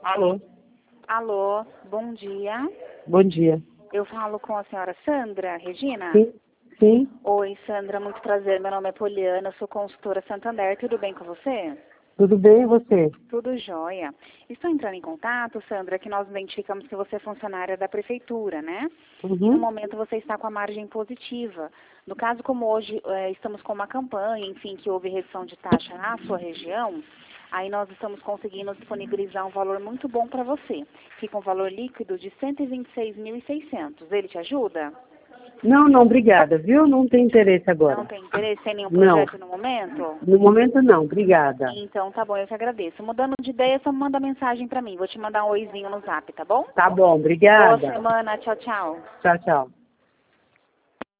Alô? Alô, bom dia. Bom dia. Eu falo com a senhora Sandra Regina? Sim? Sim? Oi, Sandra, muito prazer. Meu nome é Poliana, eu sou consultora Santander. Tudo bem com você? Tudo bem e você? Tudo jóia. Estou entrando em contato, Sandra, que nós identificamos que você é funcionária da prefeitura, né? E no Uhum. momento você está com a margem positiva. No caso, como hoje estamos com uma campanha, enfim, que houve redução de taxa na sua região, aí nós estamos conseguindo disponibilizar um valor muito bom para você. Fica um valor líquido de R$ 126.600. Ele te ajuda? Não, não, obrigada, viu? Não tem interesse Não agora. tem interesse em nenhum Não. projeto no momento? No momento não, obrigada. Então, tá bom, eu que agradeço. Mudando de ideia, só manda mensagem para mim. Vou te mandar um oizinho no zap, tá bom? Tá bom, Boa obrigada. semana, tchau, tchau. Tchau, tchau.